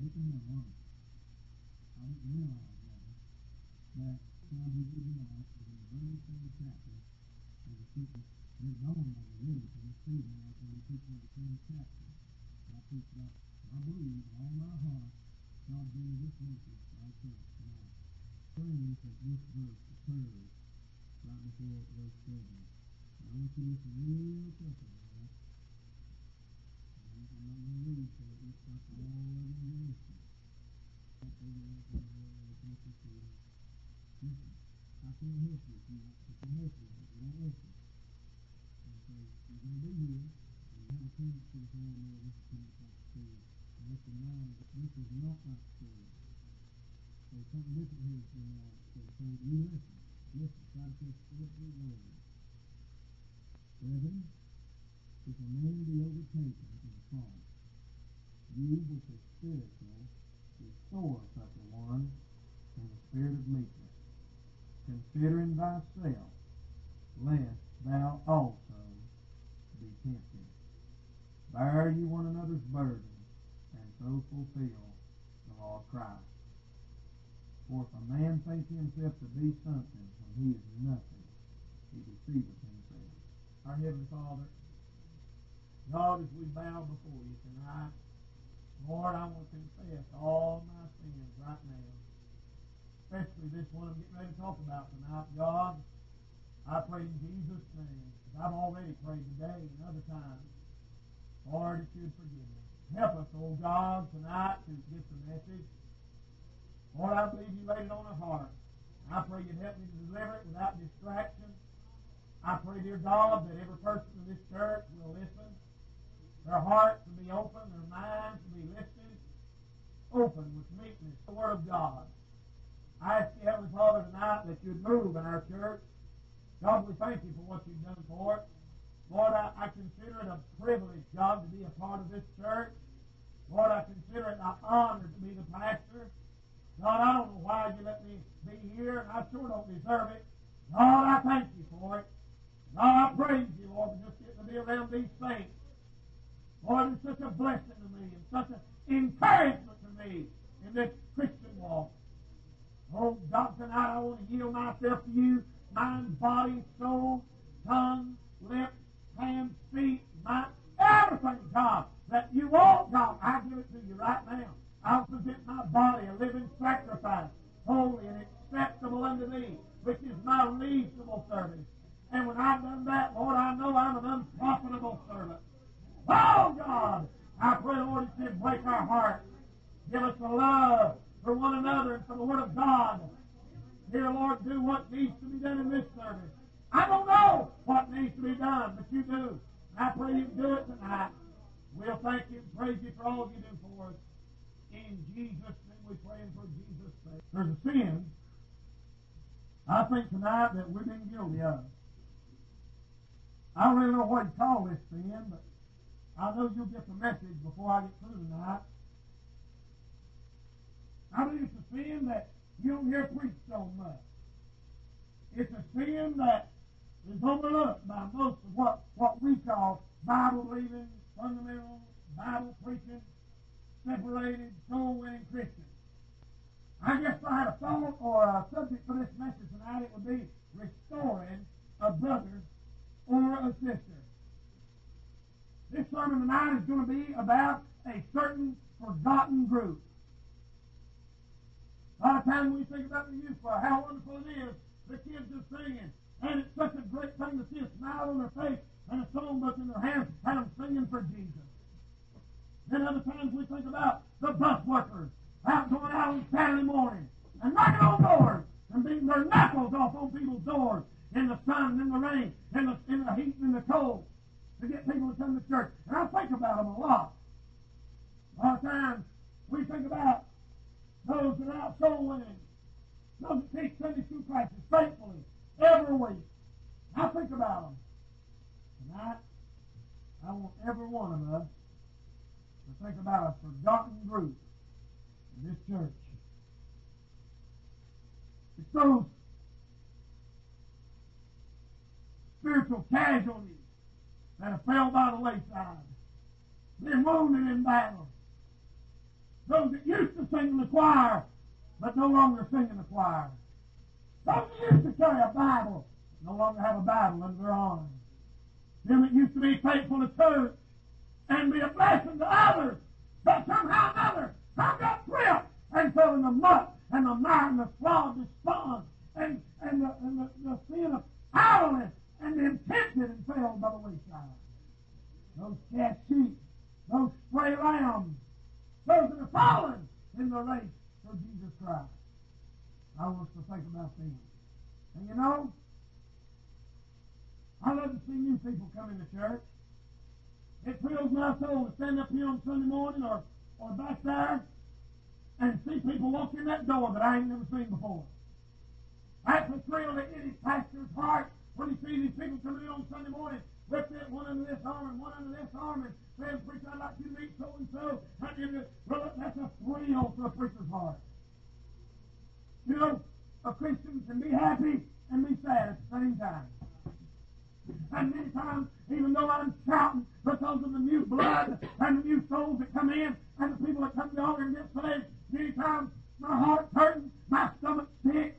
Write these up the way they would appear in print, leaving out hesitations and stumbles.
in my life, I didn't realize that God was giving us in the very same chapter as the people that dawned on me really from this season as when we teach in the same chapter. I preach about, I believe with all my heart, God gave this message to our church tonight. Praying that this verse occurs right before verse 7. I want you to listen real carefully now. I'm not going to read so it looks like all of you are listening. Listen, I can't help you if you want to help you, but you don't listen. And so you're going to be here, and you have a tendency to say, oh no, this is too much like school. And let's remind you that this is not like school. There's something different here that's going on. So you listen. Listen, try to catch every word. 7, if a man be overtaken in a fault, you which are spiritual, restore such a one in the spirit of meekness, considering thyself, lest thou also be tempted. Bear ye one another's burden, and so fulfill the law of Christ. For if a man think himself to be something when he is nothing, he deceiveth himself. Our Heavenly Father, God, as we bow before you tonight, Lord, I want to confess all my sins right now, especially this one I'm getting ready to talk about tonight. God, I pray in Jesus' name, as I've already prayed today and other times, Lord, that you would forgive me. Help us, oh God, tonight to get the message. Lord, I believe you laid it on our heart. I pray you'd help me to deliver it without distraction. I pray, dear God, that every person in this church will listen. Their hearts will be open, their minds will be lifted, open with meekness, the Word of God. I ask you, Heavenly Father, tonight that you'd move in our church. God, we thank you for what you've done for us. Lord, I consider it a privilege, God, to be a part of this church. Lord, I consider it an honor to be the pastor. God, I don't know why you let me be here, and I sure don't deserve it. God, I thank you for it. God, I praise you, Lord, for just getting to be around these saints. Lord, it's such a blessing to me and such an encouragement to me in this Christian walk. Oh, God, tonight I want to yield myself to you, mind, body, soul, tongue, lips, hands, feet, mind, everything, God, that you want, God, I give it to you right now. I'll present my body a living sacrifice, holy and acceptable unto thee, which is my reasonable service. And when I've done that, Lord, I know I'm an unprofitable servant. Oh, God, I pray, Lord, that you'd break our hearts. Give us a love for one another and for the Word of God. Dear Lord, do what needs to be done in this service. I don't know what needs to be done, but you do. I pray you do it tonight. We'll thank you and praise you for all you do for us. In Jesus' name we pray and for Jesus' sake. There's a sin, I think tonight, that we've been guilty of. I don't really know what you call this sin, but I know you'll get the message before I get through tonight. I believe it's a sin that you don't hear preached so much. It's a sin that is overlooked by most of what we call Bible-believing, fundamental, Bible-preaching, separated, soul-winning Christians. I guess if I had a thought or a subject for this message tonight, it would be restoring a brother or a sister. This sermon tonight is going to be about a certain forgotten group. A lot of times we think about the youth choir, how wonderful it is, the kids are singing, and it's such a great thing to see a smile on their face and a songbook in their hands and them singing for Jesus. Then other times we think about the bus workers out going out on Saturday morning and knocking on doors and beating their knuckles off on people's doors in the sun, in the rain, in the heat, and in the cold to get people to come to church. And I think about them a lot. A lot of times we think about those that are out soul winning, those that teach Sunday school classes faithfully every week. I think about them. Tonight, I want every one of us to think about a forgotten group in this church. It's those spiritual casualties that have fell by the wayside, been wounded in battle, Those that used to sing in the choir, but no longer sing in the choir. Those that used to carry a Bible, no longer have a Bible under their arm. Them that used to be faithful to church and be a blessing to others, but somehow or another have got tripped and fell in the muck and the mire and the flawed despond and the sin of idleness and been tempted and fell by the wayside. Those cast sheep, those stray lambs, those that are fallen in the race for Jesus Christ. I want us to think about them. And you know, I love to see new people come into church. It thrills my soul to stand up here on Sunday morning or back there and see people walk in that door that I ain't never seen before. That's a thrill to any pastor's heart when he sees these people coming in on Sunday morning with it, one under this arm and one under this arm and saying, "Preacher, I'd like you to meet so-and-so." Well, that's a thrill to a preacher's heart. You know, a Christian can be happy and be sad at the same time. And many times, even though I'm shouting because of the new blood and the new souls that come in and the people that come to the altar and get saved, many times my heart's hurting, my stomach's sick,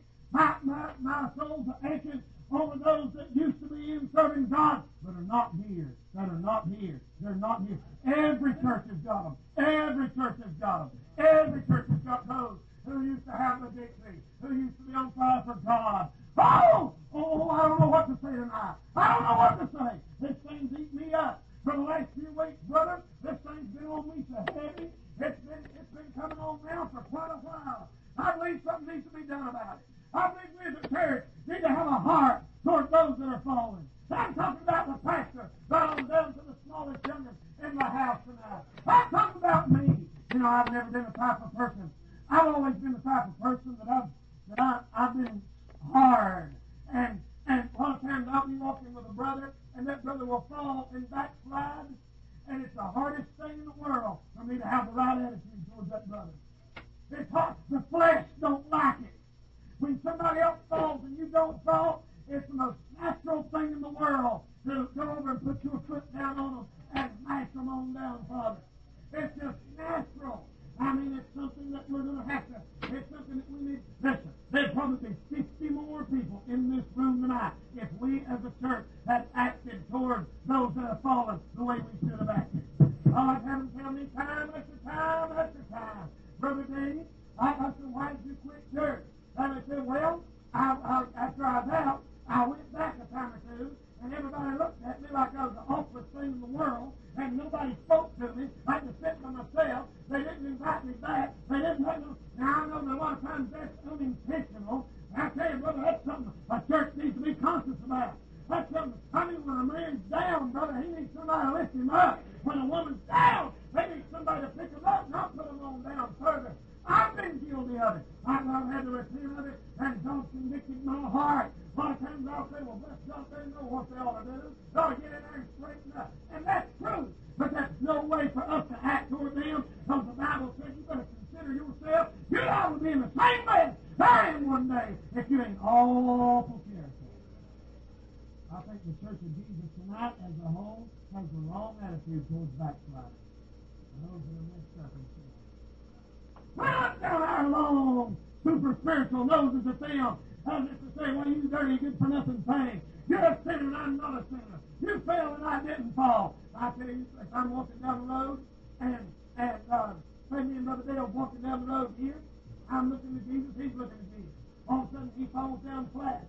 my soul's aching over those that used to be in serving God but are not here, that are not here. They're not here. Every church has got them. Every church has got them. Every church has got those who used to have the victory, who used to be on fire for God. Oh, I don't know what to say tonight. I don't know what to say. This thing's eating me up. For the last few weeks, brother, this thing's been on me so heavy. It's been coming on now for quite a while. I believe something needs to be done about it. I believe we as a church need to have a heart toward those that are fallen. I'm talking about the pastor, right on down to the smallest youngest in the house tonight. I'm talking about me. You know, I've never been the type of person. I've always been the type of person that I've been hard. And a lot of times I'll be walking with a brother, and that brother will fall and backslide, and it's the hardest thing in the world for me to have the right attitude towards that brother. It's hard. The flesh don't like it. When somebody else falls and you don't fall, it's the most natural thing in the world to go over and put your foot down on them and smash them on down, Father. It's just natural. I mean, it's something that we're going to have to, it's something that we need. Listen, there'd probably be 50 more people in this room tonight if we as a church had acted toward those that have fallen the way we should have acted. I've had them tell me time after time after time, "Brother Danny, I said, why did you quit church?" And I said, "Well, after I was out, I went back a time or two, and everybody looked at me like I was the awfulest thing in the world, and nobody spoke to me. I had to sit by myself. They didn't invite me back. They didn't have no." Now, I know that a lot of times that's unintentional. I tell you, brother, that's something a church needs to be conscious about. That's something, I mean, when a man's down, brother, he needs somebody to lift him up. When a woman's down, they need somebody to pick them up, not put them on down further. I've been guilty of it. I've had to repent of it, and God's convicted my heart. A lot of times I'll say, "Well, bless God, they know what they ought to do. They ought to get in there and straighten up." And that's true. But that's no way for us to act toward them, because the Bible says you better consider yourself. You ought to be in the same bed I am one day if you ain't awful careful. I think the Church of Jesus tonight as a whole has the wrong attitude towards backsliding. Those that are messed up in sin. Well, let's down our long, super spiritual noses at them. As if to say, "Well, you dirty, good for nothing thing. You're a sinner and I'm not a sinner. You fell and I didn't fall." I tell you, if I'm walking down the road and say me and Brother Dale walking down the road here, I'm looking at Jesus, he's looking at Jesus. All of a sudden he falls down flat.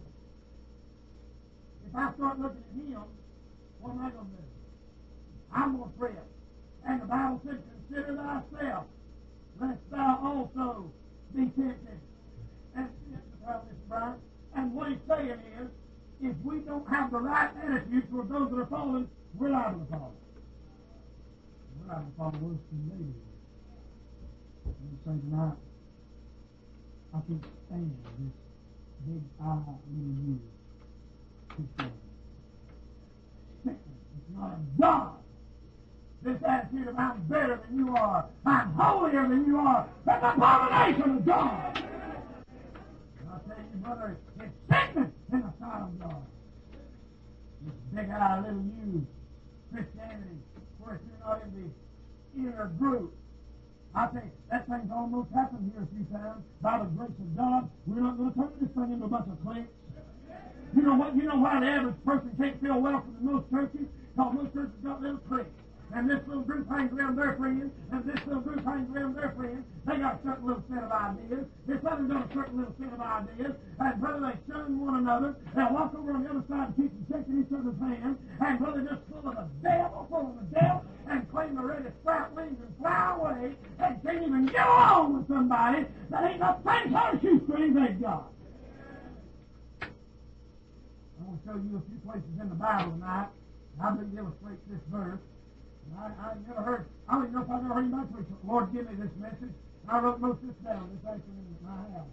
If I start looking at him, what am I going to do? I'm going to fret. And the Bible said, "Consider thyself, lest thou also be tempted." And Mr. Brian, and what he's saying is, if we don't have the right attitude toward those that are fallen, we're liable to fall. We're liable to fall worse than they do. I'm saying tonight, I can't stand this big eye little you. It's not a God. This attitude of "I'm better than you are, I'm holier than you are," that's an abomination of God. And I tell you, brother, it's sickness in the sight of God. This big-eyed little you, Christianity, where if you're not in the inner group, I tell you, that thing's almost happened here a few times. By the grace of God, we're not going to turn this thing into a bunch of cliques. You know what? You know why the average person can't feel welcome in most churches? Because most churches got little cliques. And this little group hangs around their friends, and this little group hangs around their friends. They got a certain little set of ideas. This other's got a certain little set of ideas. And brother, they shun one another. They'll walk over on the other side and keep shaking each other's hands. And brother, just full of the devil, and claim they're ready to sprout wings and fly away, and can't even get along with somebody that ain't got the same sort of shoestrings they've got. I want to show you a few places in the Bible tonight. I believe illustrates this verse. I never heard, I don't even know if I've ever heard anybody preach it. Lord, give me this message. I wrote most of this down this afternoon at my house.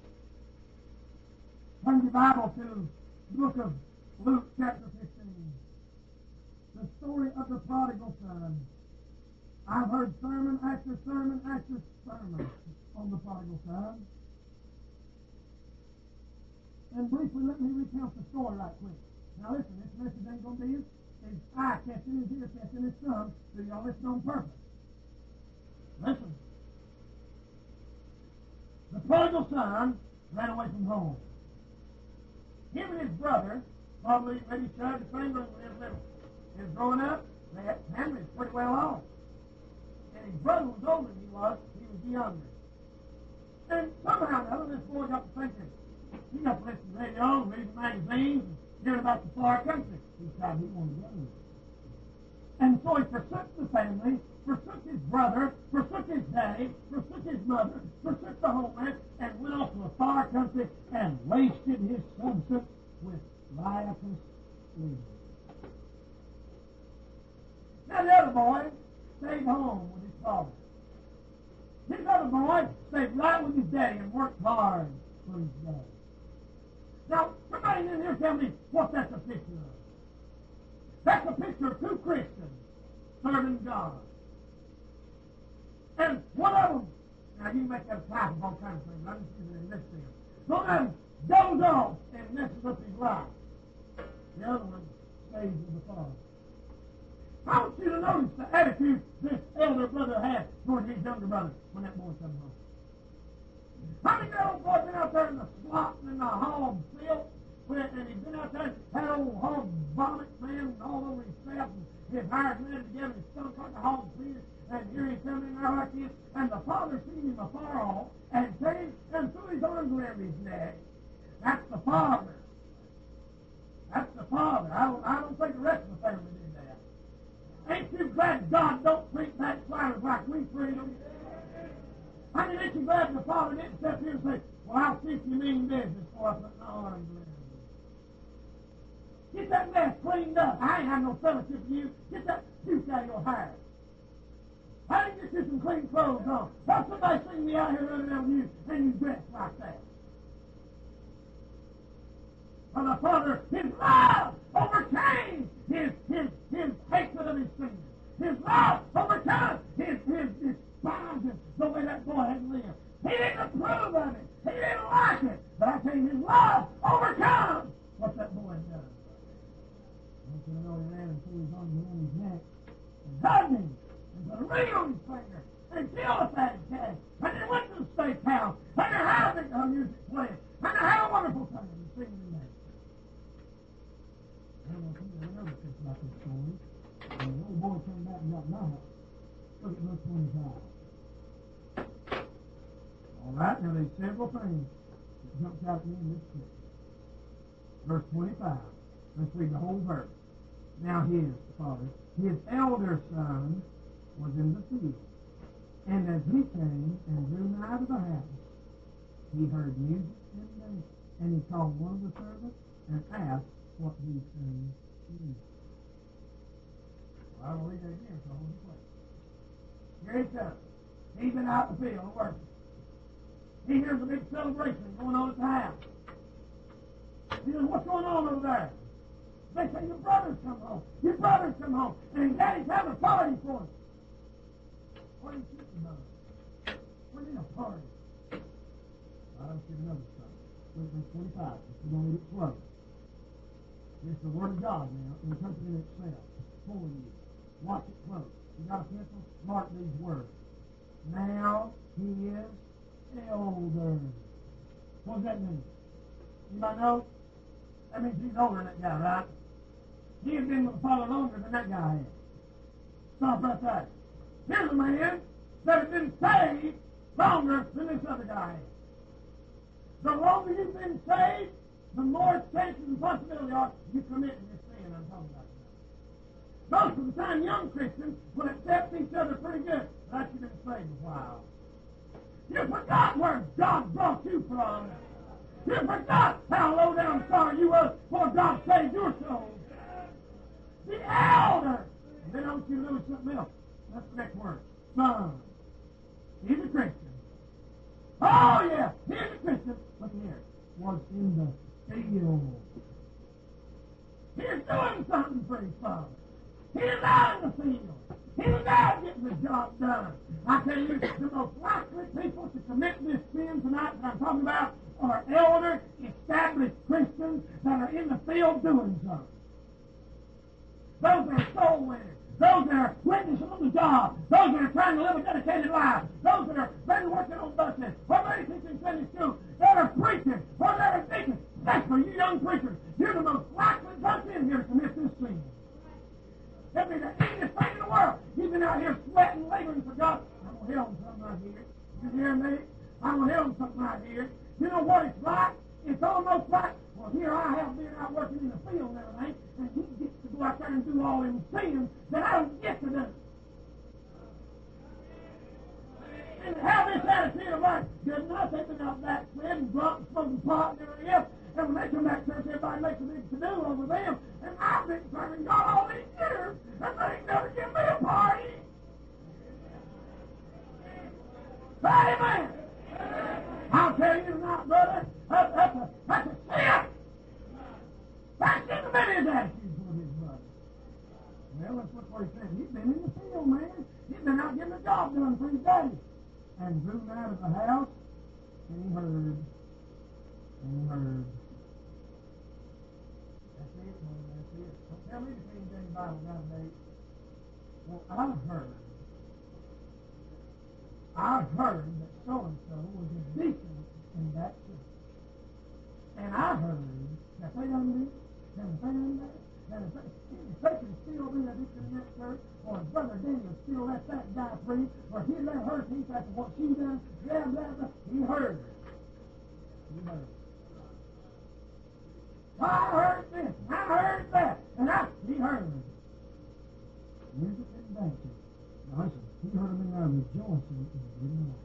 Turn your Bible to the book of Luke, chapter 15. The story of the prodigal son. I've heard sermon after sermon after sermon on the prodigal son. And briefly, let me recount the story right quick. Now listen, this message ain't going to be as eye-catching as ear-catching as some, so y'all listen on purpose. Listen. The prodigal son ran away from home. Him and his brother probably maybe shared the same room when he was little. He was growing up, their family was pretty well off. And his brother was older than he was younger. And somehow or another, this boy got to thinking, he got to listen to radio, reading magazines, and hearing about the far country. He decided he wanted to go. And so he forsook the family, forsook his brother, forsook his daddy, forsook his mother, forsook the homeland, and went off to a far country and wasted his substance with riotous living. Now the other boy stayed home with his father. This other boy stayed right with his daddy and worked hard for his daddy. Now, somebody in here tell me what that's a picture of. That's a picture of two Christians serving God. And one of them, now you can make that a type of all kinds of things, I'm just using it in this sense. One of them goes off and messes up his life. The other one stays with the Father. I want you to notice the attitude this elder brother had toward his younger brother when that boy comes home. How many of that old boy been out there in the slop and in the hog filth, and he's been out there, had old hog vomit, man, all over himself, and his hair's matted together, his stomach like a hog feeder, and here he comes in there like this, and the father seen him afar off, and came and threw his arms around his neck. That's the father. That's the father. I don't think the rest of the family did that. Ain't you glad God don't treat backsliders like we treat them? I mean, ain't you glad the father didn't step here and say, well, I'll see if you mean business before I put my arms around you. Get that mess cleaned up. I ain't have no fellowship with you. Get that puke out of your hair. I didn't get you some clean clothes on. How somebody seen me out here running around with you and you dressed like that? For the father, his love overcame his hatred of his sin. His love overcame his crimes and the way that boy had lived. He didn't approve of it. He didn't like it. But I tell you, his love overcome what that boy had done. I want you to know he ran and threw his arms around his neck and hugged him and put a ring on his finger and killed a fat cat. And then went to the steakhouse and they had a big music playing and they had a wonderful time and singing in there. I don't know if you remember about this story. And the little boy came back and got my house. Look at verse 25. All right, now there's several things that jumped out at me in this scripture. Verse 25. Let's read the whole verse. Now his elder son was in the field. And as he came and drew nigh to the house, he heard music and dancing. And he called one of the servants and asked what these things mean. Well, I will read that again so I won't play. Here he comes. He's been out in the field working. He hears a big celebration going on at the house. He says, what's going on over there? They say, your brother's come home. Your brother's come home. And his daddy's having a party for him. What are you thinking about? What do you mean a party? I don't see another stuff. Look at verse 25. We're going to read it slow. It's the Word of God now, interpreting itself for you. Watch it close. You got a pencil? Mark these words. now his elder. What does that mean? Anybody know? That means he's older than that guy, right? He has been with the Father longer than that guy has. Stop right there. Here's a man that has been saved longer than this other guy has. The longer you've been saved, the more chances and possibility are you committing this sin I'm talking about now. Most of the time, young Christians will accept each other pretty good, but after you've been saved a while. You forgot where God brought you from. You forgot how low down sorry you was before God saved your soul. The elder. And then I want you to notice something else. That's the next word. Son. He's a Christian. Oh, yeah. He's a Christian. Look here. Was in the field. He's doing something for his father. He's out in the field. He's out getting the job done. I tell you, the most likely people to commit this sin tonight that I'm talking about are elder, established Christians that are in the field doing something. Those that are soul winners. Those that are witnessing on the job. Those that are trying to live a dedicated life. Those that are maybe working on buses. Or maybe teaching Sunday school. That are preaching. Or that are teaching. Especially you young preachers. You're the most likely person in here to commit this sin. That'd be the easiest thing in the world. You've been out here sweating, laboring for God. I'm going to help them something right here. You hear me? I'm going to help them something right here. You know what it's like? It's almost like, well, here I have been out working in the field and everything, and he gets to go out there and do all them sins that I don't get to do. And have this attitude of like, good enough, they've been out backsliding, drunk, and smoking pot and everything else, and when they come back to church, everybody makes a big to-do over them, and I've been serving God all these years, and they ain't never give me a party. Amen. I'll tell you tonight, brother, that's a sin. That shouldn't have been his attitude toward his brother. Well, that's what he said. He's been in the field, man. He's been out getting the job done for his day. And drew him out of the house, and he heard. That's it, man, that's it. Don't tell me the King James Bible nowadays. Well, I've heard that so-and-so was a deacon in that church. And I heard that they done this, and they done that, and if they can still be a deacon in that church, or if Brother Daniel still let that guy preach, or he let her teach after what she done, blah, blah, blah, he heard her. He heard her. I heard this, I heard that, and he heard her. Music and dancing. Now listen, he heard him in there rejoicing in the good night.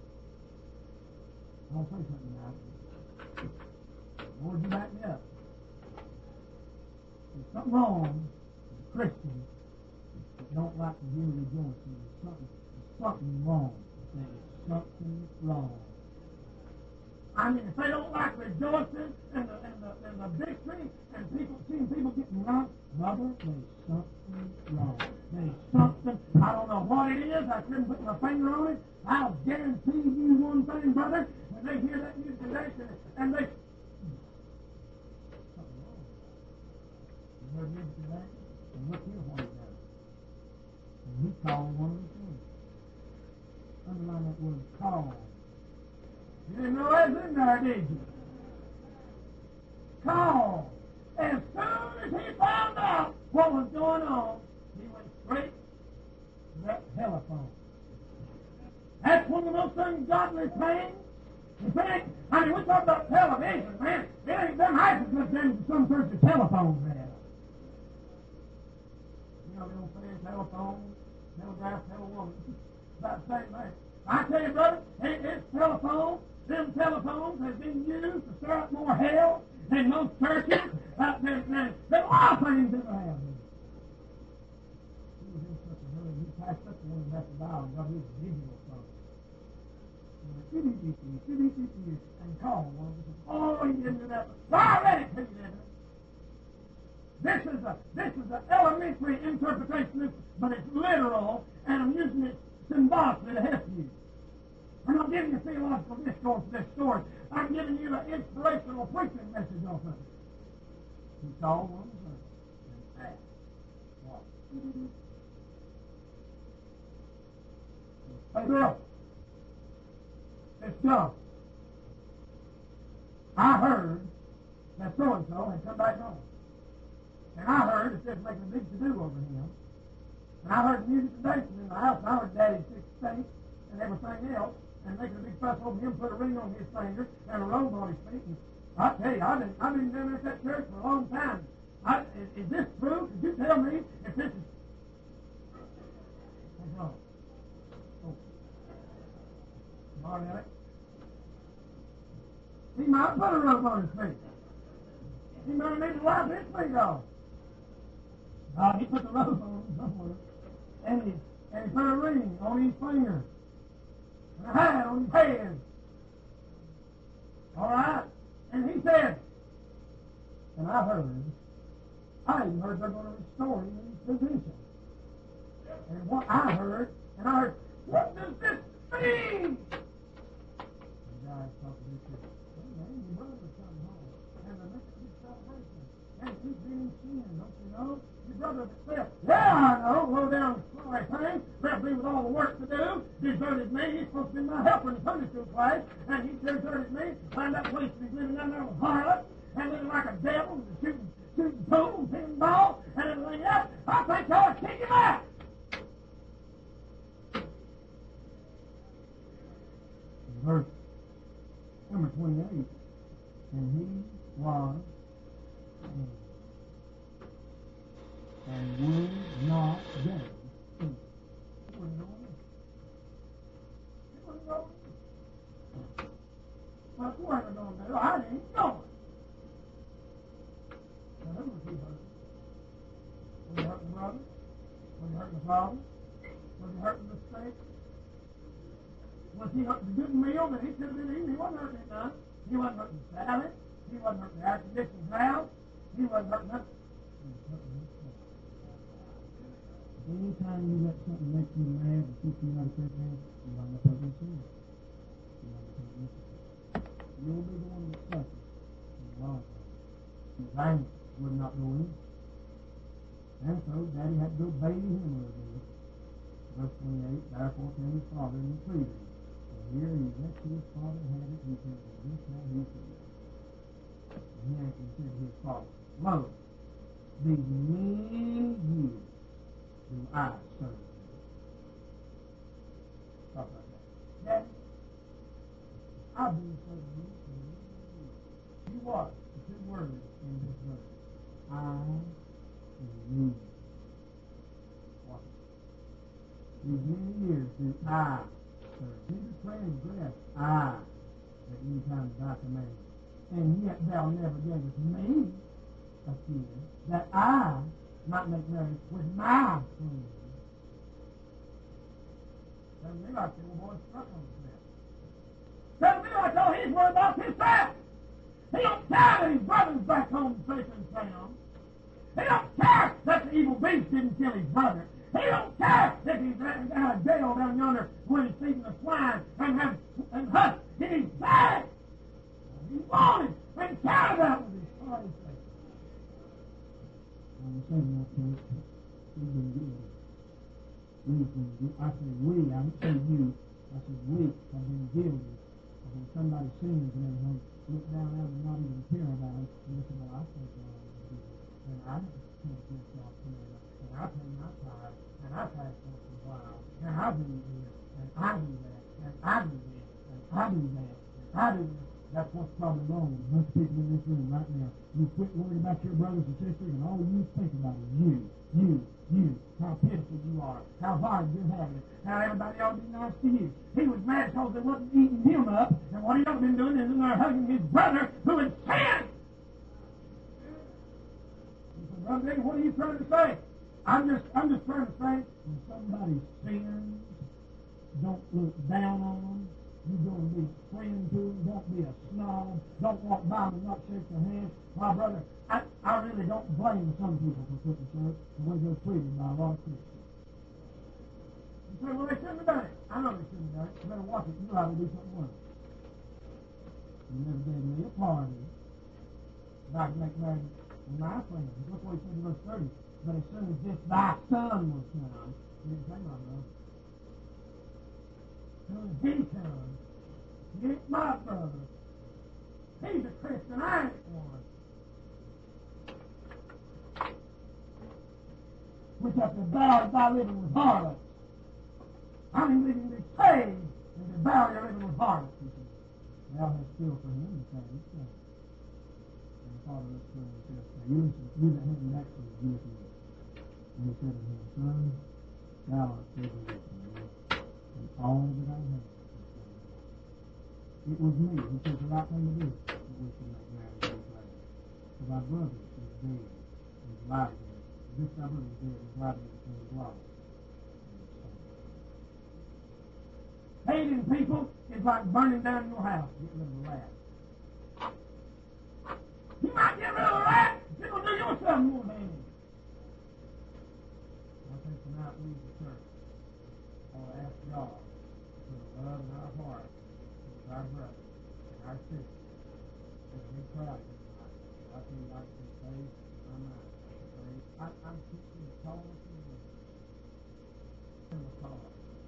I'll say something now. Lord, you back me up. There's something wrong with Christians that don't like to hear rejoicing. There's something wrong. There's something wrong. I mean, if they don't like rejoicing and the victory and seeing people getting right, brother, there's something wrong. There's something, I don't know what it is, I couldn't put my finger on it. I'll guarantee you one thing, brother, when they hear that music and they something wrong. You heard music today? And look here what he does. And he called one of the things. Underline that word, call. You didn't know that was in there, did you? Call. As soon as he found out what was going on, he went straight to that telephone. That's one of the most ungodly things. In fact, I mean, we talk about television, man. It ain't them houses that them some sorts of telephones there. You know, they don't say telephone, telegraph, telewoman. About the same thing. I tell you, brother, it's telephone. Them telephones have been used to stir up more hell than most churches, than all things ever have been. He was in such a hurry, he passed up the one that the dial and got his digital phone. And called one. Oh, he didn't do that. Well, I read it to you, didn't I? This is an elementary interpretation, but it's literal, and I'm using it symbolically to help you. I'm not giving you a theological discourse of this story. I'm giving you an inspirational preaching message off of it. He called one and asked, what? Hey, Bill, So, I heard that so-and-so had come back home. And I heard that they're making a big to-do over him. And I heard music and dancing in the house, and I heard Daddy's six steak and everything else, and making a big fuss over him, put a ring on his finger and a robe on his feet. And I tell you, I've been down there at that church for a long time. Is this true? Could you tell me if this is... What's wrong? Oh. All right. He might put a robe on his feet. He might need to wipe his feet off. He put the robe on somewhere. And he put a ring on his finger. And a hat on his head. All right? And he said, and I even heard they're going to restore him in his position. And what I heard, what does this mean? The guy talking to me said, hey man, your brother's coming home. And they're making a big celebration. And he's been in sin, don't you know? Your brother said, yeah, I know, low down sorry thing, probably with all the work to do, deserted me. He's supposed to be my helper in the Sunday school class, and he deserted me, found that place to be living down there with harlots, and living like a devil, and shooting pool, pinball, and everything else. I think y'all kick him out. Verse number 28, and he was and would not go. He wouldn't go in. He wouldn't go in. Well, if you weren't going to do, I ain't going. Now, who was he hurting? Was he hurting the brother? Was he hurting the father? Was he hurting the state? Was he hurting the good meal that he should have been eating? He wasn't hurting it none. He wasn't hurting the salad. He wasn't hurting the air-conditioned house. He wasn't hurting nothing. He was hurting his soul. Anytime you let something make you mad and keep you out of church, you wind up hurting yourself. You wind up hurting yourself. You'll be the one that suffers. His anger would not go in. And so Daddy had to go baby him a little bit. Verse 28, therefore came his father and entreated him. And here he went to his father and had it. He said, this how he said. And he actually said to his father, lo, these many years do I serve you. Talk about that. Daddy, I've been serving you for years. You what? The two words in this verse. I and you. What? These many years do I serve. Jesus transgressed I at any time thy command. And yet thou never gavest me a kid that I might make marriage with my friend. Doesn't mean like the old boy struck on his neck. Doesn't mean like all he's worried about himself. He don't care that his brother's back home safe and sound. He don't care that the evil beast didn't kill his brother. He don't care that he's out of jail down yonder when he's feeding the swine and husk in his bag. He wanted and cared about with his heart and faith. I'm saying that to you. We've been good. We've been good. I say we, I didn't say you. I said we have been guilty of when somebody sins and everything, look down at them and not even care about them, and they say, well, I think God is good. And I can't get off prayer, and I pay my tithe, and I fast once in a while, and I do this, and I do that, and I do this, and I do that, and I do this. That's what's probably wrong with most people in this room right now. You quit worrying about your brothers and sisters, and all you think about is you, how pitiful you are, how hard you're having it, how everybody ought to be nice to you. He was mad because they wasn't eating him up, and what he ought to been doing is in there hugging his brother who had sinned. He said, Brother David, what are you trying to say? I'm just trying to say, when somebody sins, don't look down on them. You're going to be a friend to them. Don't be a snob. Don't walk by them and not shake their hand. My brother, I really don't blame some people for quitting church the way they're treated by a lot of Christians. You say, well, they shouldn't have done it. I know they shouldn't have done it. You better watch it. You ought to do something worse. You never gave me a party that I could make marriage with my friends. Look what he said in verse 30. But as soon as this thy son was come, he didn't say my brother. As soon as he comes, He ain't my brother. He's a Christian. I ain't one. Which have devoured thy living with harlots. I'm living to be saved and devour your living with harlots. Thou hast still for him the same thing. And the father looked to him and said, now you listen, you that him next to you with me. And he said to him, son, thou art still with me, and all that I have. It was me who said the right thing to do, that we should make marriage these lads. For thy brother is dead, and is alive again. This thy brother is dead, and is alive again, and is lost. Hating people is like burning down your house. Get rid of the rat. You might get rid of the rat, but you'll do yourself more damage. I think tonight we as a church ought to ask God to put a love in our heart towards our brothers and our sisters. There's a big crowd here tonight. I tell you, I can be saved in my mind. I'm teaching the tallest in the world. In the car.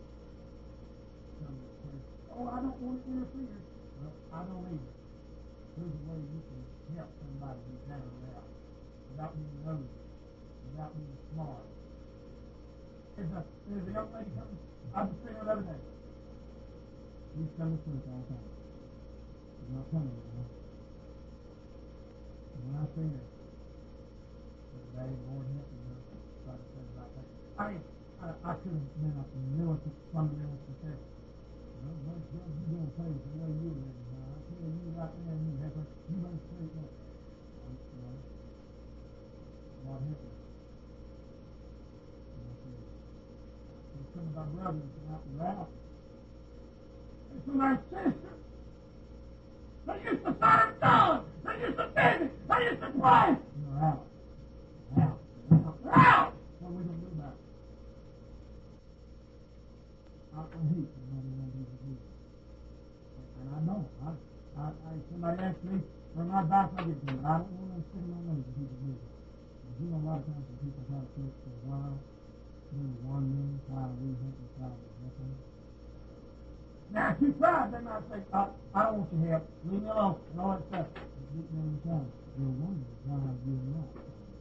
Oh, I don't want to interfere. Well, I don't either. There's a way you can help somebody who's down and out without being nosy, without being smart. There's a young lady coming. I was seeing her the other day. She's coming to church all the time. She's not coming anymore. And when I see her, today, Lord help me, try to say the right thing. I could have been a militant, fundamentalist professor. Well, you don't say it the way you're living now. I tell you right now, you better straighten up. Lord help me. And some of our brothers out and out. And some of our sisters. They used to serve God. They used to beg. They used to pray. You're out. Out. Out. What are we going to do about it? I hate somebody when he's a Jesus. And I know. Somebody asks me for my advice, I get to them. I don't want them sitting on those people do it. You know, a lot of times when people try to preach for a while, maybe 1 minute, try to read it and try to help them. Now, if you try, they might say, I don't want your help. Leave me alone. And all that stuff. It's beating them in the tongue. You'll wonder why you're not.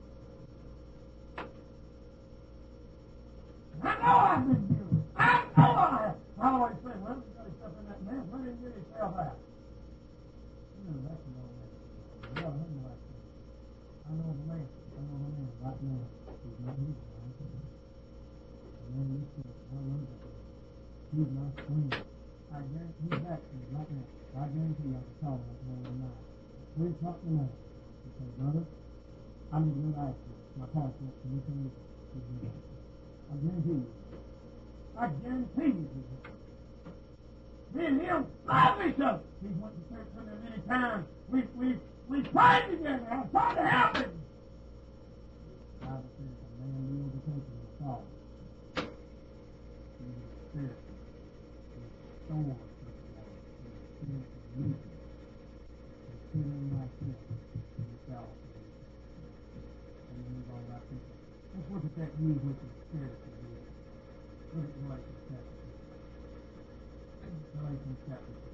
I know I've been guilty. I know I have. I always say, well, he's got himself in that man. Let him get himself out. That's the wrong way. Well, I know like that. I know the man. Right now. He's not his man. The man in this church. I love that man. He's my friend. I guarantee he's back to me right now. I guarantee I can call him tomorrow night. At 3 o'clock tonight. He said, brother, I need to go to accident. My passport. Can you come with me? I guarantee you. I guarantee you. Me and him love each other. He went to church with me many times. We prayed together. I tried to help him. The Bible says a man will overtake him will fall. He is spirit. He is storm. He is spirit of weakness. Considering myself in the south. And then move on about people. Let's look at that you which is spirit of weakness. Look at Galatians chapter 6. Galatians chapter 6.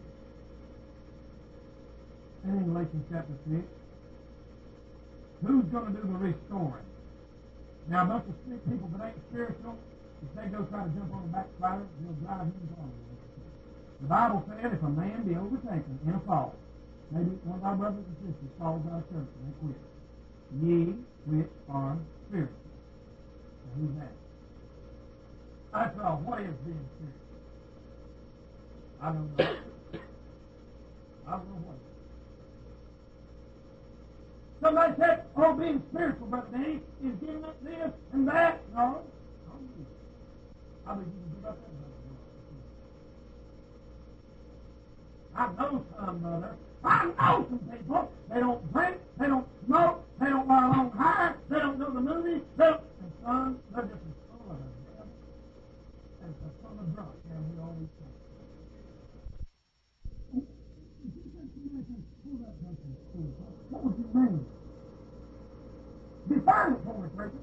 And in Galatians chapter 6, who's going to do the restoring? Now, a bunch of people that ain't spiritual, if they go try to jump on the backslider, they'll drive him down. The Bible said if a man be overtaken in a fault, maybe one of our brothers and sisters falls out of church and they quit. Ye which are spiritual. Now, who's that? After all, what is being spiritual? I don't know. I don't know what it is. Somebody said, oh, being spiritual, Brother Danny, is giving up this and that. No. I believe you can give up that. I know some, brother. I know some people. They don't drink. They don't smoke. They don't wear long hair. They don't go to the movies. And son, they're just as full of them. And so full of drunk. Yeah, we always say. What would you mean? Define it for me, preacher.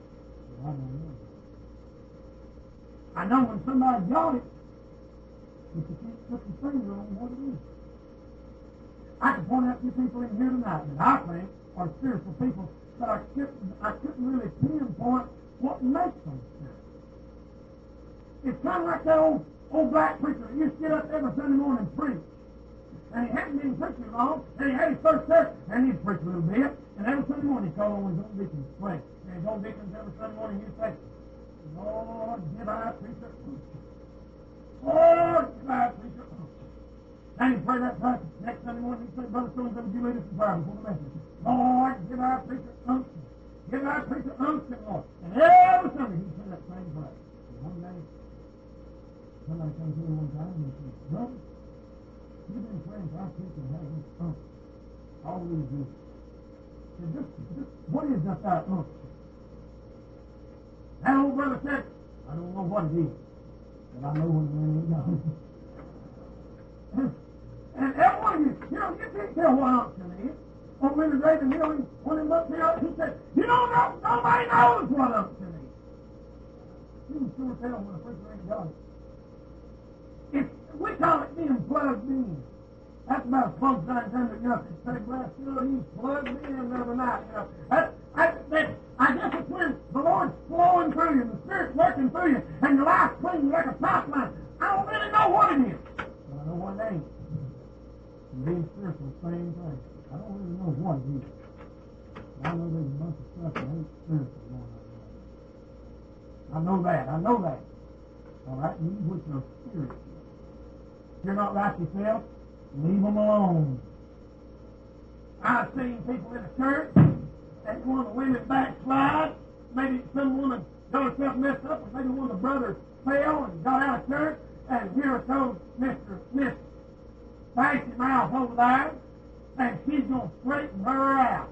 I don't know. I know when somebody got it, But you can't put your finger on what it is. I can point out to you people in here tonight that I think are spiritual people, but I couldn't really pinpoint what makes them spiritual. It's kind of like that old black preacher that used to get up every Sunday morning and preach. And he hadn't been preaching long, and he had his first church, and he'd preach a little bit, and every Sunday morning he'd call on his own deacons to pray. And his own deacons every Sunday morning he'd say, Lord, give our preacher unction. Lord, give our preacher unction. And he'd pray that prayer. Next Sunday morning he'd say, Brother so-and-so, would you lead us in prayer before the message? Lord, give our preacher unction. Give our preacher unction, Lord. And every Sunday he'd say that same prayer. And one day, somebody comes in one time and he says, Brother, you've been praying for our preacher having unction all these years. So just what is that unction? That old brother said, I don't know what it is, but I know when the man ain't gone. And everyone, you can't tell what unction is. On Leonard Raven Hill, when he looked me up, he said, you don't know, nobody knows what unction is. You can sure tell when a preacher ain't got it. We call it being plugged in. That's about as close as I can come to, say, bless you, he's plugged in the other night, I guess it's when the Lord's flowing through you, the Spirit's working through you, and your life's clean like a pipeline. I don't really know what it is, but I know what it ain't. And being spiritual, same thing. I don't really know what it is. But I know there's a bunch of stuff that ain't spiritual going on there. I know that. All right, you which are spiritual. If you're not right yourself, leave them alone. I've seen people in a church, and one of the women backslide. Maybe some woman got herself messed up, or maybe one of the brothers fell and got out of church, and here comes Miss Fancy Mouth over there, and she's going to straighten her out.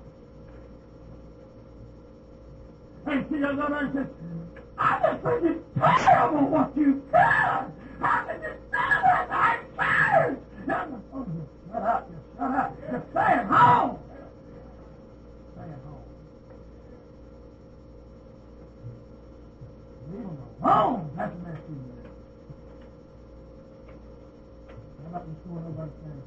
And she goes over there and says, I just think it's terrible what you've done. How could you say that I'm tired? Oh, shut up. Just stay at home. Stay at home. Leave them alone. That's the message there. How about this going over and saying,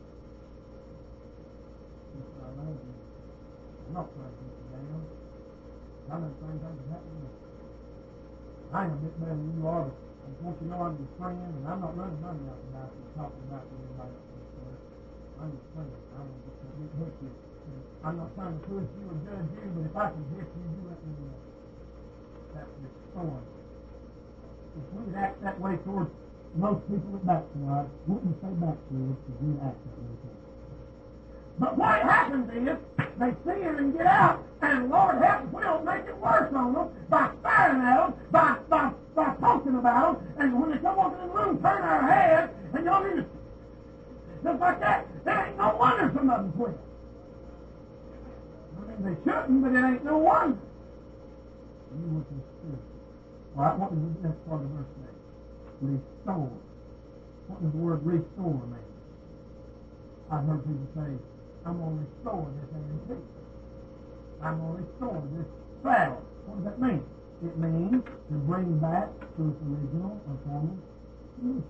I'm not trying to keep you down. I know the same things that happen to me. I am a bit better than you are, but don't you know I'm your friend, and I'm not running money out about you, talking about you anybody else in the church. I'm your friend. I don't get to hurt you. I'm not trying to push you or judge you, but if I can hit you, you let me know. That's the story. If we'd act that way towards most people that backslide, wouldn't say backslide, because we'd act that way towards. But what happens is, they sin and get out, and Lord help us, we don't make it worse on them by staring at them, by talking about them, and when they come walking in the room, turn our heads, and y'all need to, just like that, there ain't no wonder some of them quit. I mean, they shouldn't, but it ain't no wonder. You want to spirit. All right, what does the next part of the verse say? Restore. What does the word restore mean? I've heard people say, I'm going to restore this antique. I'm going to restore this saddle. What does that mean? It means to bring back to its original or former use.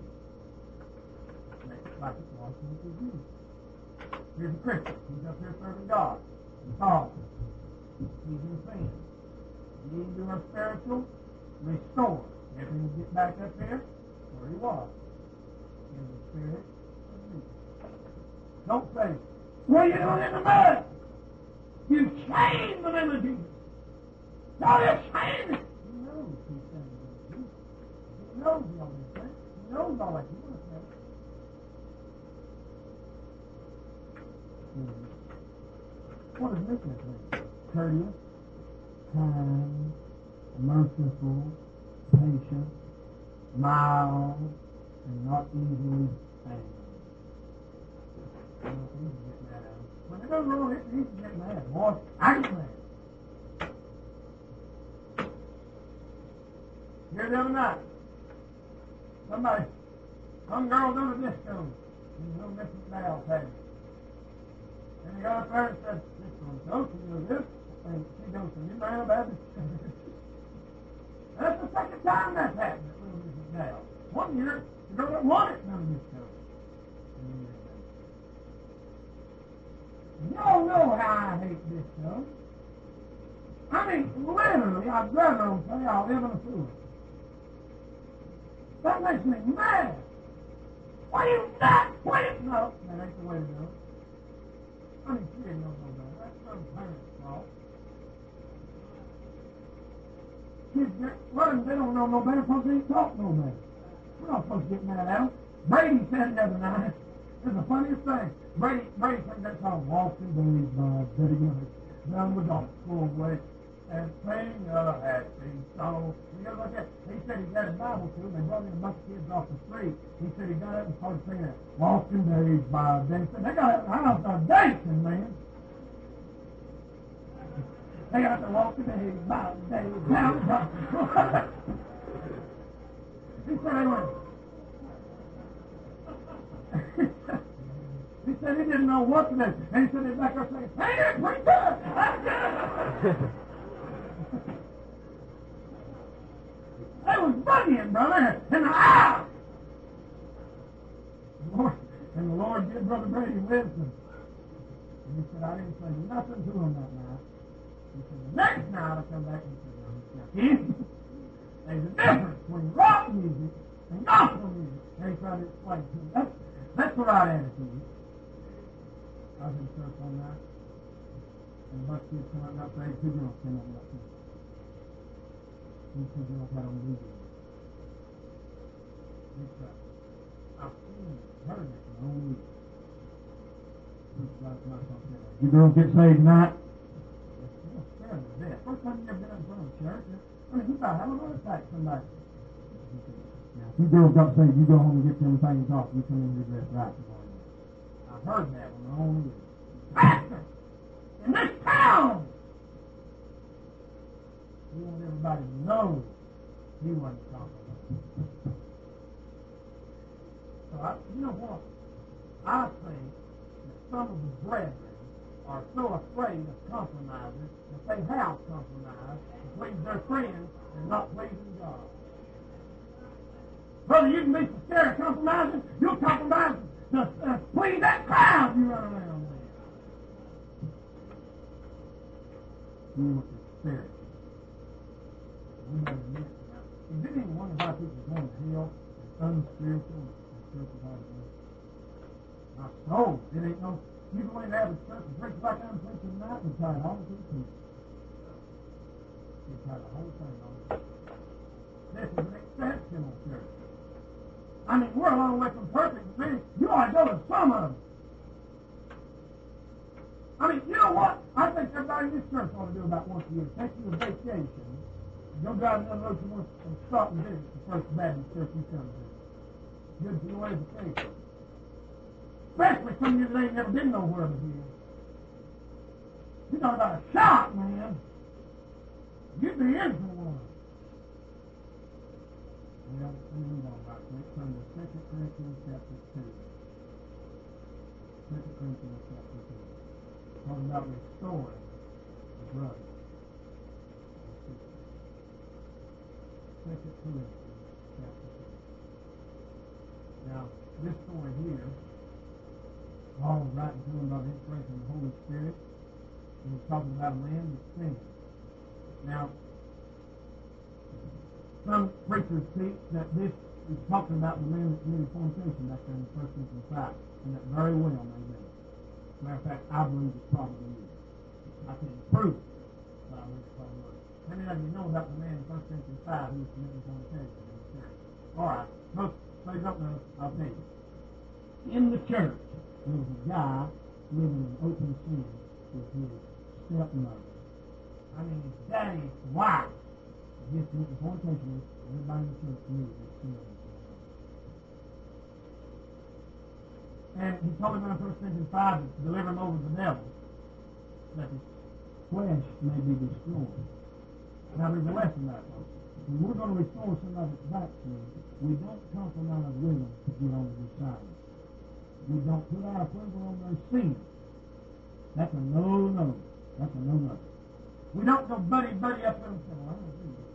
Like it was when it was used. Here's a Christian. He's up here serving God. The Father. He's in sin. We need to do our spiritual restore. Get him to get back up here where he was. In the spirit of Jesus. Don't say, what are you doing in the mud? You chained the name of Jesus. Don't you chain it? He knows he's saying the name of Jesus. He knows all these things. He knows all that. You want to say it. What does meekness mean? Courteous, kind, merciful, patient, mild, and not easily angered. When they go wrong, it's easy to get mad. Boy, I get mad. Here the other night, some girl done a disco in the little Miss McDowell's had it. And he got up there and said, this one goes, she goes this, and she goes to New Man Baptist Church. That's the second time that's happened at little Miss McDowell. One year, the girl that wanted done a disco. mean, literally, I'd rather them say I live in a sewer. That makes me mad. Why you not? No, that ain't the way to do it. I mean, she didn't know no better. That's some parents' fault. Kids get learned they don't know no better because they ain't taught no better. We're not supposed to get mad at them. Brady said the other night, it's the funniest thing. Brady said that song, Walking Days by Betty Young. Down with dogs, full away, and sing a happy song. You know like that? He said he got a Bible to him. They brought in a bunch of kids off the street. He said he got up and started singing that, Walking Days by Betty. They got out of the house dancing, man. They got to walk the days by days down the He said they went. He said he didn't know what to do. And he said he'd back up saying, hey, that's pretty good. That's good. They was bugging, brother, in the house. And the Lord gave Brother Brady wisdom. And he said, I didn't say nothing to him that night. He said, the next night I come back and he said, now, there's a difference between rock music and gospel music. And he tried to explain to me. That's the right attitude. I was in church one night, and a bunch of kids came out and got saved. Two girls came out and got saved. These two girls had on blue jeans. I've seen it, heard it in my own ears. You girls get saved tonight? You're scared to death. First time you ever been up in front of a church, I mean, you about have a heart attack somebody. Now, if you girls got saved, you go home and get them things off. You come in here dressed right tomorrow. I've heard that one my own ears. Pastor! In this town! He wanted everybody to know he wasn't talking. So, you know what? I think that some of the brethren are so afraid of compromising that they have compromised to please their friends and not pleasing God. Brother, you can be so scared of compromising, you'll compromise to please that crowd you run around with. You want to spirit. We better admit that. Is it any wonder why people are going to hell and unspiritual and spiritual bodies? Not so. It ain't no. You go in the average church and preach like I'm preaching tonight and tie it all to the people. You tie the whole thing on. This is an exceptional church. I mean, we're a long way from perfect, but man, you ought to go to some of them. I mean, you know what? I think everybody in this church ought to do about once a year. Take you a vacation and go drive down the road somewhere and stop and visit the First Baptist Church you come to. Good for your education. Especially some of you that ain't never been nowhere but here. You talk about a shot, man. You'd be in for one. Well, let me move on right quick. Come to 2 Corinthians chapter 2. 2 Corinthians chapter 2. Talking about restoring the brother. 2 Corinthians chapter 2. Now, this story here, Paul was writing to him about the inspiration of the Holy Spirit. He was talking about a man that sinned. Now, some preachers teach that this is talking about the man that committed fornication back there in 1 Corinthians 5, and that very well may be. As a matter of fact, I believe it probably is. I can't prove it, but I believe it probably is. How many of you know about the man in 1 Corinthians 5 who was committing fornication in the church? All right, most places don't know, I'll tell you. In the church, there was a guy living in open sin with his stepmother. I mean, his daddy's wife. Against the fornication, everybody in the church knew this sin. And he told him in 1 Corinthians 5 to deliver him over to the devil, that his flesh may be destroyed. Now there's a lesson there, folks. When we're going to restore somebody that's backslid, we don't compromise with them to get on the good side. We don't put our approval on their sin. That's a no-no. That's a no-no. We don't go buddy-buddy up with them and say, well, I'm going to do this.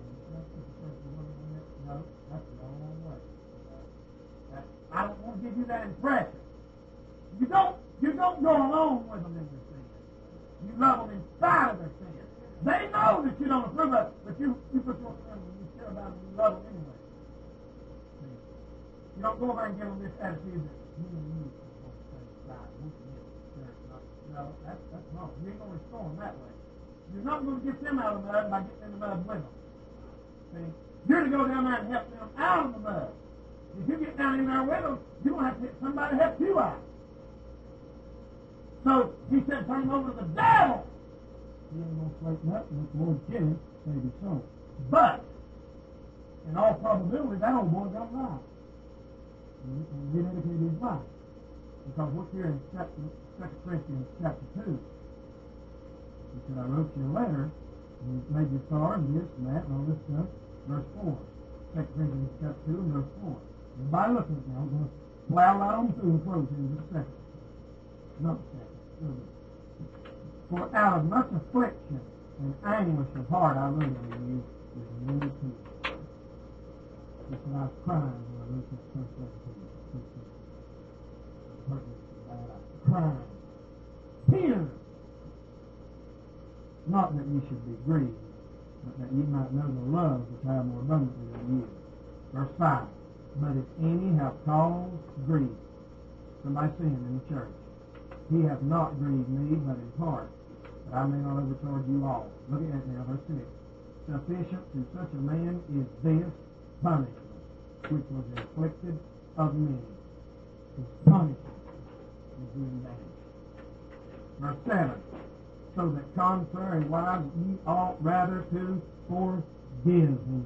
No, that's the wrong way. I don't want to give you that impression. You don't go along with them in their sin. You love them in spite of their sin. They know know that you don't approve of it, but you put your friend and you care about them and you love them anyway. See? You don't go over and give them this attitude that you don't say right, we can get church. No, that's wrong. You ain't going to restore them that way. You're not going to get them out of the mud by getting in the mud with them. See? You're to go down there and help them out of the mud. If you get down in there with them, you're going to have to get somebody to help you out. So he said, turn them over to the devil. He ain't going to straighten up and let the Lord kill him, save his soul. But, in all probability, that old boy got right. And rededicated his life. Because look here in 2 Corinthians chapter 2. He said, I wrote you a letter, and you made your star and this and that and all this stuff. Verse 4. 2 Corinthians chapter 2 and verse 4. Everybody looking at me. I'm going to plow right on through and close in just a second. Not a second. For out of much affliction and anguish of heart I wrote unto you with many tears. He said, I was crying when I wrote that first letter to you. It hurt me so bad. I was crying. Tears. Not that ye should be grieved, but that ye might know the love which I have more abundantly than you. Verse 5. But if any have caused grief, somebody saying in the church, he hath not grieved me, but in part, that I may not overcharge you all. Look at that now, verse 6. Sufficient to such a man is this punishment, which was inflicted of many. His punishment is being banished. Verse 7. So that contrariwise ye ought rather to forgive him,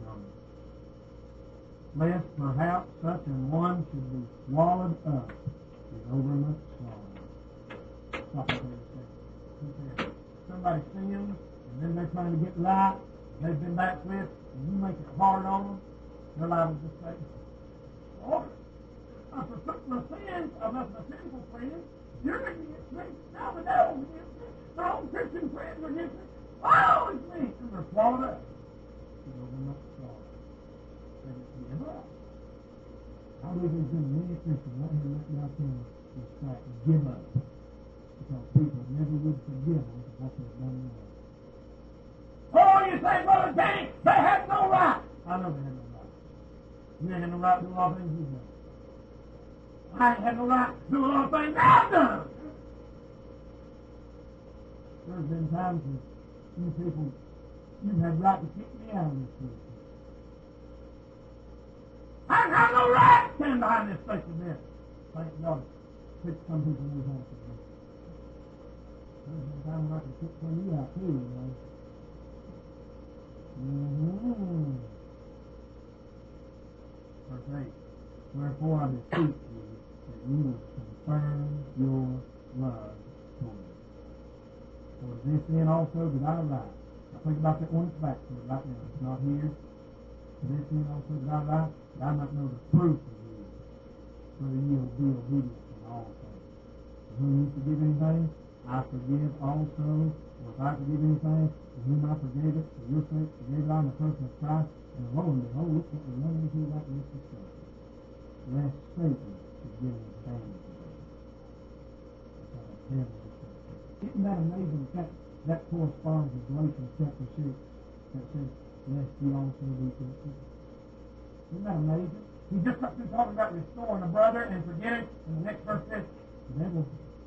lest perhaps such an one should be swallowed up in overmuch sorrow. Stop it there a second. Somebody sins, and then they're trying to get right, they've been backslid, and you make it hard on them, they're liable to just say, Lord, I forsook my sins, I left my sinful friends, you're against me, now the devil's against me, my own Christian friends are against me, oh, it's me, and they're swallowed up. You know, they're not swallowed. They just give up. I believe there's been many Christians right here right now saying this fact, give up. Because people never would forgive them for what they've done wrong. Oh, you say, Brother Danny, they have no right. I know they have no right. You ain't had no right to do all things you've done. I ain't had no right to do all things I've done. There's been times when you people, you've had right to kick me out of this place. I have no right to stand behind this place of this. Thank God. Some people know how to do. There's been times when I can kick some of you out too, you know. Verse 8. Wherefore I beseech you that you will confirm your love toward me. For this then also did I write. Now think about that one back to it right now. It's not here. For this then also did I write, that I might know the proof of you, whether you will be obedient in all things. To whom you forgive anything, I forgive also. Or if I forgive anything, to whom I forgave it, for your sake, forgave it on the person of Christ. And lo and behold, look what we're running into like this discussion. Lest Satan should give him advantage of it. That's how that devil is. Isn't that amazing that corresponds with Galatians chapter 6 that says, lest you also be tempted? Isn't that amazing? He just got through talking about restoring a brother and forgetting, and the next verse says, the devil.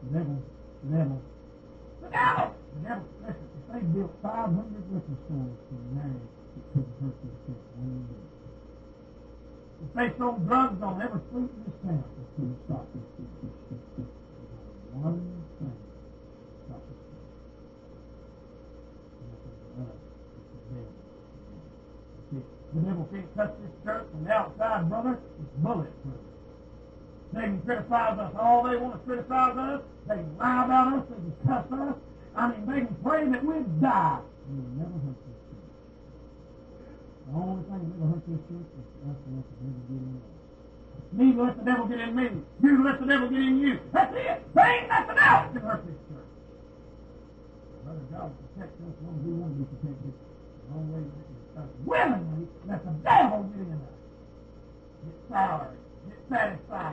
Listen, if they built 500 liquor stores for marriage, it couldn't hurt this church one minute. If they sold drugs on every street in this town, it couldn't stop this church. One thing stop this church. And that's us. It's the devil. See, the devil can't touch this church from the outside, brother. It's bulletproof. They can criticize us all they want to criticize us. They can lie about us. They can cuss us. I mean, they can pray that we'd die. And we'll never hurt this church. The only thing that will hurt this church is us to let the devil get in us. Me to let the devil get in me. You to let the devil get in you. That's it. There ain't nothing else can hurt this church. Brother God protect us when we want to be protected. The only way that is us willingly let the devil get in us. Get sour. Get satisfied.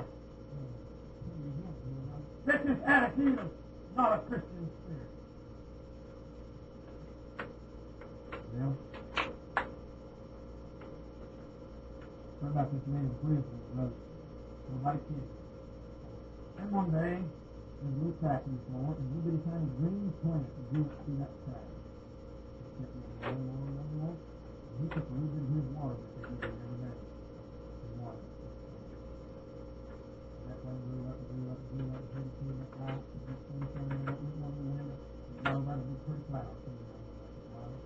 That's this attitude of not a Christian spirit. Well, what about this man in prison, brother? Nobody cares. And one day, there's a little crack in the floor, and a little bitty tiny green plant that grew up through that crack. He kept running on, and he took a little bit of his water that they give him every day. And water. And that thing grew up and grew up and grew up and grew up and that light, and that thing came in up with one of the windows, and blow about a big pretty flower coming out of that flower.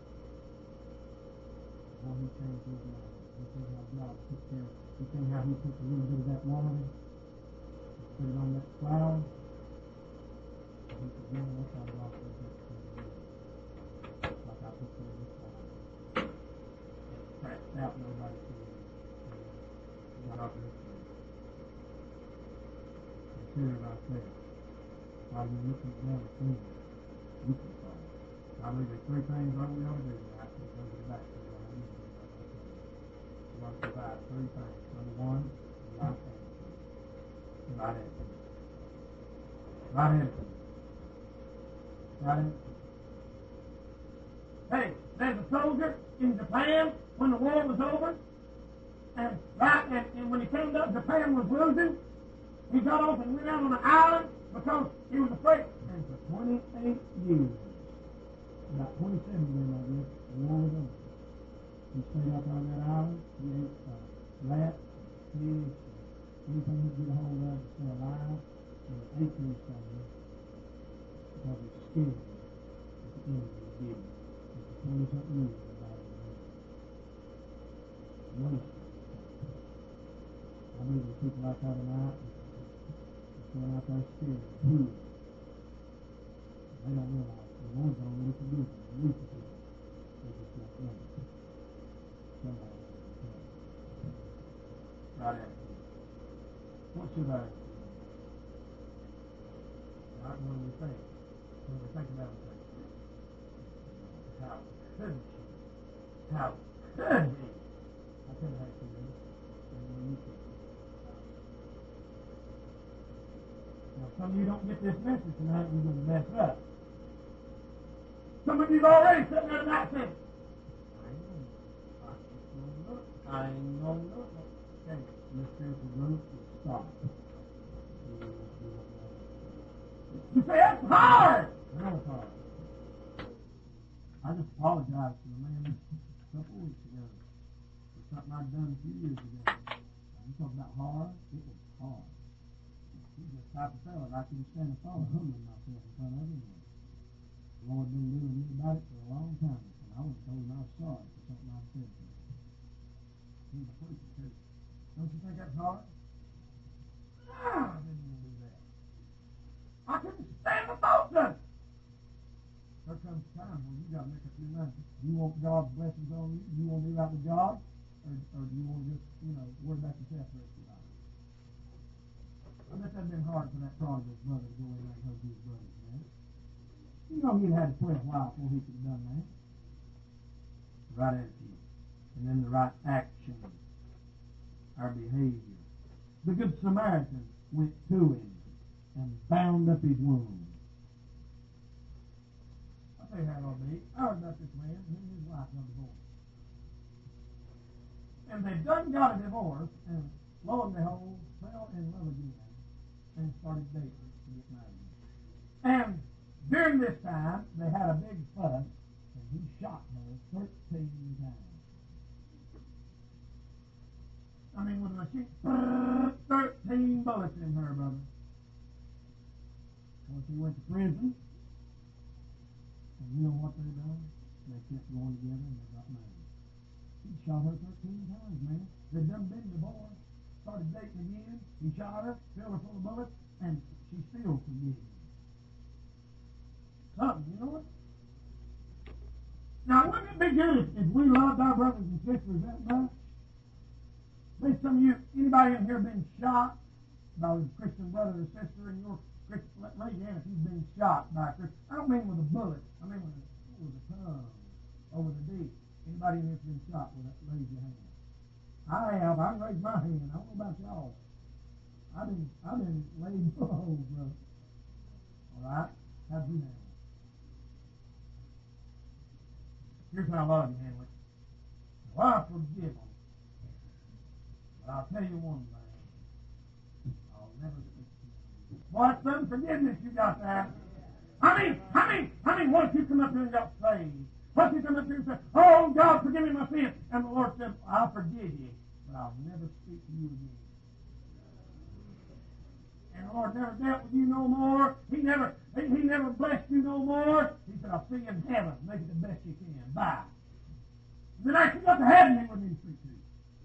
Boy, he changed his life. He seen how God took care of it. He seen how he took a little bit of that water, put it on that cloud, and he said, man, that's how God took that care of me. Like I took care of this cloud. And scratched out, nobody could. And got off his feet. Consider thyself. While you're looking down the scene, you can fall. I believe there's three things that we ought to do tonight. We'll go to the back. We want to provide three things. Number one, right attitude. Right attitude. Right attitude. Right attitude. Hey, there's a soldier in Japan when the war was over, and when he came up, Japan was losing. He got off and went out on an island because he was afraid. And for 28 years, about 27 years, I guess, the war was over. He stayed up on that island. He ate rats, pigs, anything he could get a hold of to stay alive. And he ate those things because he was scared at the end of the day. And for 20-something years, everybody was wasted. I believe there's people out there tonight that's going out there scared of who. They don't realize the Lord's going to really forgive them. At least the people. They just don't know. Somebody else can tell. Right attitude. What should our attitude be? Right when we think about it, how could she? How could he? I couldn't have to do it. And when you could. Now, some of you don't get this message tonight, you're going to mess up. Some of you've already sitting there tonight saying, I ain't gonna look. Okay, the spiritual growth will stop. You say, that's hard! I know it's hard. I just apologized to the man a couple weeks ago for something I'd done a few years ago. You talk about hard? It was hard. He's just the type of fellow I couldn't stand the thought of humbling myself in front of him. The Lord been dealing with me about it for a long time, and I was told I was sorry for something I said to him. He's a preacher too. Don't you think that's hard? No, I didn't want to do that. I couldn't stand the thought of it. There comes a time when you got to make up your mind. Do you want God's blessings on you? Do you want to be right with God? Or do you want to just, worry about yourself the rest of your life? I bet that'd been hard for that prodigal's brother to go in there and hug his brothers, man. You know he'd had to pray a while before he could have done that. The right attitude. And then the right action. Our behavior. The Good Samaritan went to him and bound up his wound. I'll tell you how it ought to be. I heard about this man. He and his wife got divorced. And they done got a divorce, and lo and behold, fell in love again and started dating to get married. And during this time, they had a big fuss, and he shot her 13 times. I mean, with a machine, 13 bullets in her, brother. Once he went to prison, and you know what they done? They kept going together, and they got married. He shot her 13 times, man. They'd done been divorced, started dating again. He shot her, filled her full of bullets, and she still forgave him. Something, you know what? Now, wouldn't it be good if we loved our brothers and sisters that much? Maybe some of you, anybody in here been shot by a Christian brother or sister in your Christian, raise your hand if you've been shot by a Christian. I don't mean with a bullet. I mean with a tongue or with a beak. Anybody in here been shot with that? Raise your hand. I have. I raised my hand. I don't know about y'all. I've been laid low, brother. All right? How'd you handle it? Here's how I love you, Henry. Well, I forgive them. But I'll tell you one thing. I'll never speak to you. What unforgiveness you got there? I mean, what if you come up here and got saved? What if you come up here and say, oh, God, forgive me my sins? And the Lord said, I'll forgive you, but I'll never speak to you again. And the Lord never dealt with you no more. He never blessed you no more. He said, I'll see you in heaven. Make it the best you can. Bye. And then after you got to heaven, he wouldn't even speak to you.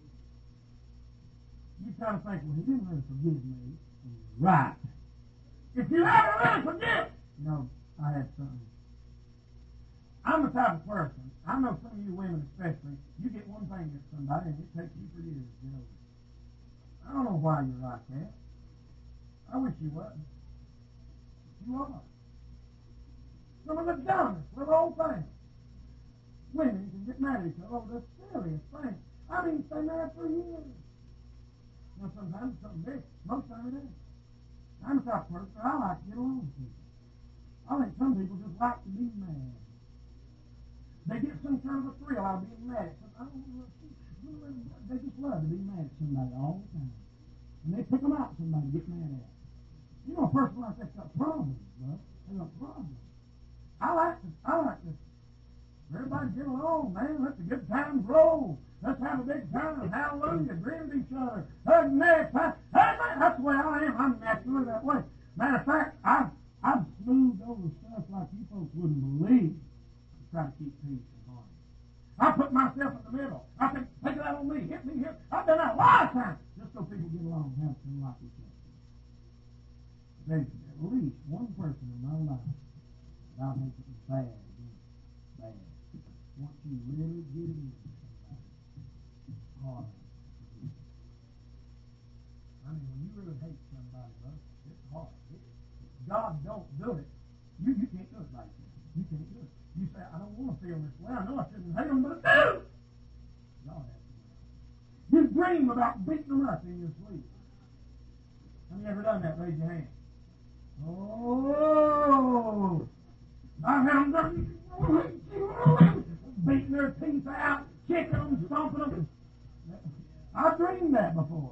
You kind of think, well, he didn't really forgive me. Right. If you ever really forgive, I had something. I'm the type of person, I know some of you women especially, you get one thing against somebody and it takes you for years to get over it. I don't know why you're like that. I wish you wasn't. You are. Some of the dumbest little old things. Women can get mad at each other over the silliest thing. I mean, stay mad for years. Now, sometimes it's something big. Most of it is. I'm the type of person, I like to get along with people. I think some people just like to be mad. They get some kind of a thrill out of being mad at somebody. They just love to be mad at somebody all the time. And they pick them out somebody to get mad at. You know, a person like that's got problems, bro. They got problems. I like to everybody get along, man. Let the good times roll. Let's have a big time. Hallelujah. Grin at each other. Hug and neck. Hey, man, that's the way I am. I'm naturally that way. Matter of fact, I've smoothed over stuff like you folks wouldn't believe to try to keep peace and harmony. I put myself in the middle. I think, take it out on me, hit me here. I've done that a lot of times just so people get along and have some like each other. There's at least one person in my life that I think is bad against bad. Once you really get in somebody, it's hard. I mean, when you really hate somebody, bro, it's hard. God don't do it. You can't do it like that. You can't do it. You say, I don't want to feel this way. I know I shouldn't hate them, but I do. God has to do it. You dream about beating them up in your sleep. Have you ever done that? Raise your hand. Oh! I've had them done beating their teeth out, kicking them, stomping them. I've dreamed that before.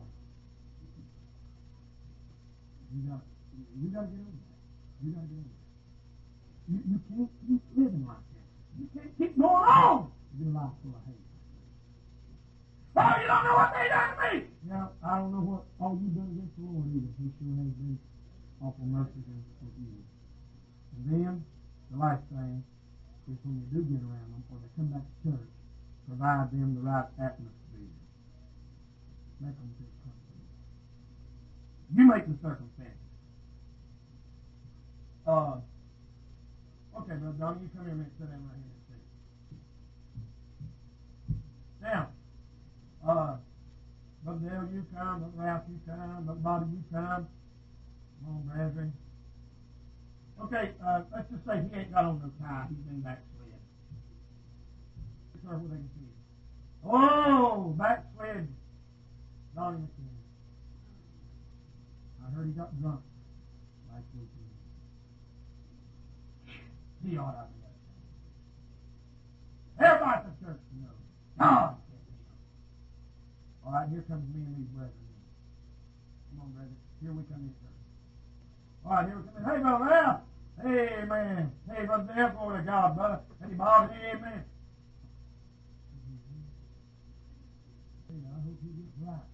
You got to get over that. You got to get over that. You can't keep living like that. You can't keep going on your life full of hate. Oh, you don't know what they done to me! Yeah, I don't know what all you've done against the Lord either. He sure has been awful merciful with you. And then, the last thing is when you do get around them, or they come back to church, provide them the right atmosphere. Make them feel comfortable. You make the circumstances. Okay, Brother Donnie, you come here a minute, sit down right here and sit. Now, Brother Dale, you come, Brother Ralph, you come, Brother Bobby, you come. Come on, brethren. Okay, let's just say he ain't got on no tie. He's been backslid. Sir, where they can see him. Oh, backslid. Donnie McKinney. I heard he got drunk last weekend. He ought to be that. Everybody at the church knows. God sent him. All right, here comes me and these brethren. Come on, brethren. Here we come in, church. All right, here we come in. Hey, Brother Ralph. Hey, man. Hey, Brother Dale. Glory to God, brother. Hey, Bob. Hey, amen. Hey, I hope you get right.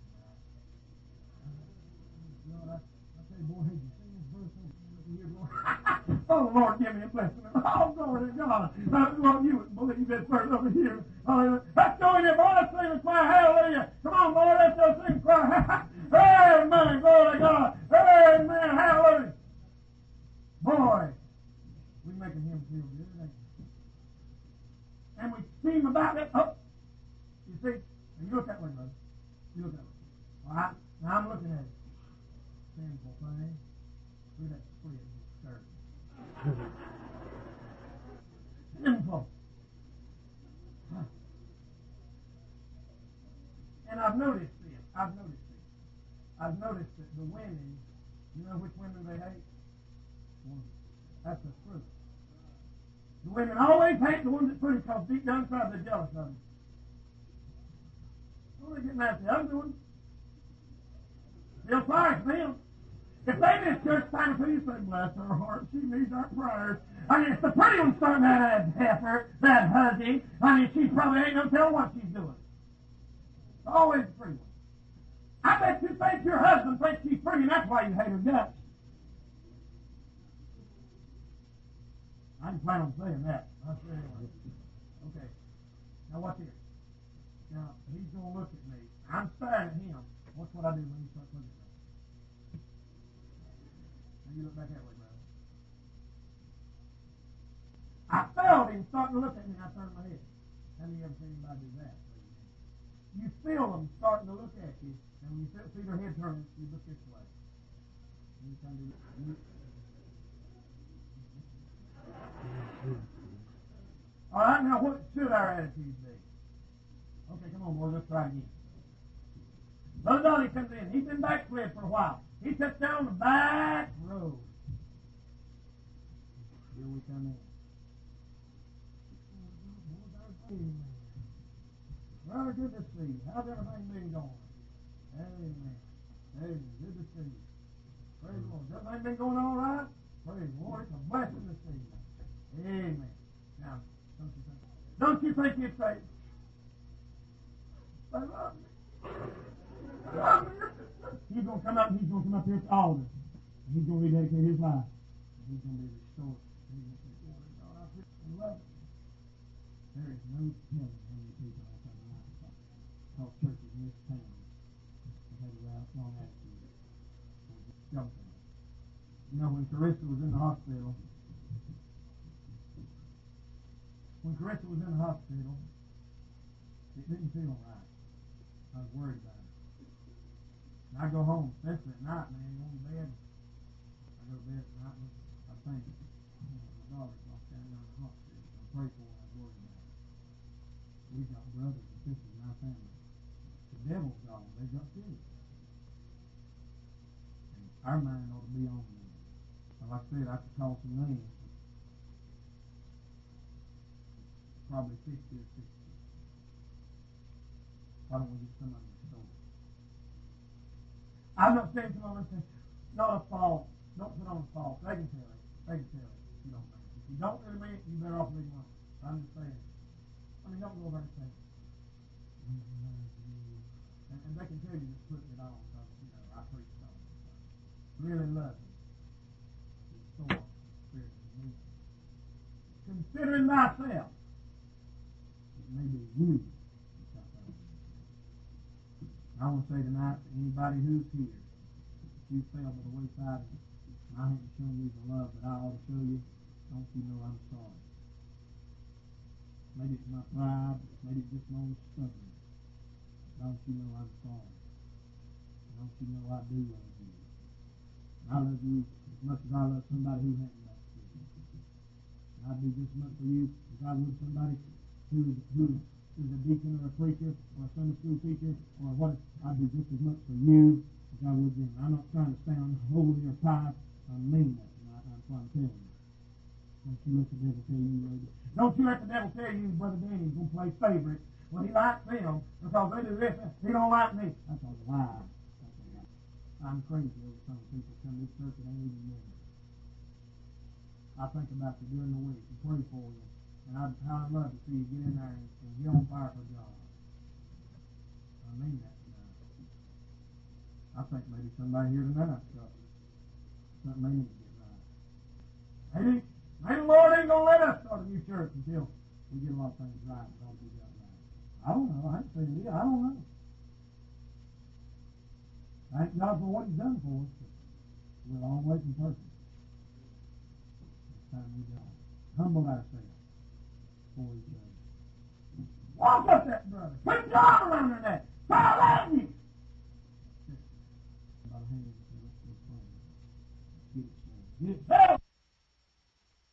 I tell you, boy, hey, you sing this verse over here, boy. Oh, Lord, give me a blessing. Oh, glory to God. Lord, you wouldn't believe this verse over here. Let's go in there, boy. Let's sing and cry hallelujah. Come on, boy. Let's go sing and cry. Amen. Glory to God. Amen. Hallelujah. Boy, we're making him feel good, ain't we? And we sing about it. Oh, you see? And you look that way, brother. You look that way. All right? Now I'm looking at it. Sinful thing. Look at that split in his skirt. Sinful. Huh. And I've noticed this. I've noticed that the women, you know which women they hate? Women. That's the fruit. The women always hate the ones that pretty because deep down inside they're jealous of them. Don't they get mad at the ugly ones? Feel sorry for them. If they miss church time, you say, bless her heart, she needs our prayers. I mean, if the pretty one's starting that heifer, that huzzy, I mean, she probably ain't going to tell what she's doing. It's always the pretty one. I bet you think your husband thinks she's pretty, and that's why you hate her guts. I didn't plan on saying that. I'll say anyway. Okay. Now watch here. Now, he's going to look at me. I'm staring at him. Watch what I do when he starts looking at me. Now you look back that way, brother. I felt him starting to look at me, and I turned my head. Have you ever seen anybody do that? You feel them starting to look at you, and when you see their head turning, you look this way. You kind of do. All right, now what should our attitude be? Okay, come on, boys, let's try again. Brother Donnie comes in. He's been backslid for a while. He sits down on the back row. Here we come in. Brother, good to see you. How's everything been going? Amen. Amen. Good to see you. Praise the Lord. Has everything been going all right? Praise the Lord. It's a blessing to see you. Amen. Now, don't you think you'd say, I love me. I love me. He's going to come up and he's going to come up here at the altar. And he's going to rededicate his life. And he's going to be restored. And he's going to say, Lord God, I love you. There is no telling how many people outside the life called churches in this town that had a wrong attitude. Jumping. You know, when Carissa was in the hospital, it didn't feel right. I was worried about it. And I go home, especially at night, man, go to bed. I go to bed at night and I think, my daughter's lost down in the hospital. I pray for her, I was worried about it. We've got brothers and sisters in our family. The devil's got them, they've got kids. And our mind ought to be on them. So like I said, I could call some names. Probably 50 or 60. Why don't we get some of them restored? I'm not saying some of them say, not a fault. Don't put on a fault. They can tell it. They can tell it. You don't mean it. If you don't really mean it, you better off leaving alone. I'm just saying. I mean, don't go over and say, and they can tell you just putting it on because, you know, I preach on it. Really love it. Restore the spirit of me. Considering thyself. Maybe you. I want to say tonight to anybody who's here, if you fell by the wayside and I haven't shown you the love that I ought to show you, don't you know I'm sorry. Maybe it's my pride, maybe it's just my own stubbornness. Don't you know I'm sorry. Don't you know I do love you. And I love you as much as I love somebody who hasn't loved you. And I'd do just as much for you as I would somebody who is a deacon or a preacher or a Sunday school teacher or what, I'd do just as much for you as I would them. I'm not trying to sound holy or pious. I mean that. I'm trying to tell you. Don't you let the devil tell you, lady. Don't you let the devil tell you Brother Danny's going to play favorite when he likes them because they do this. He don't like me. That's a lie. I'm crazy over some people come to this church that ain't even there. I think about you during the week and pray for you. And how I'd love to see you get in there and get on fire for God. I mean that tonight. I think maybe somebody here tonight got something they need to get right. Maybe the Lord ain't going to let us start a new church until we get a lot of things right and all we got right. I don't know. I ain't saying it. I don't know. Thank God for what He's done for us. But we're all waiting perfect. It's time we go. Humble ourselves. For each other. Walk up that brother. Put your arm around her neck. I love you. About a hand. Let's go pray. Get it.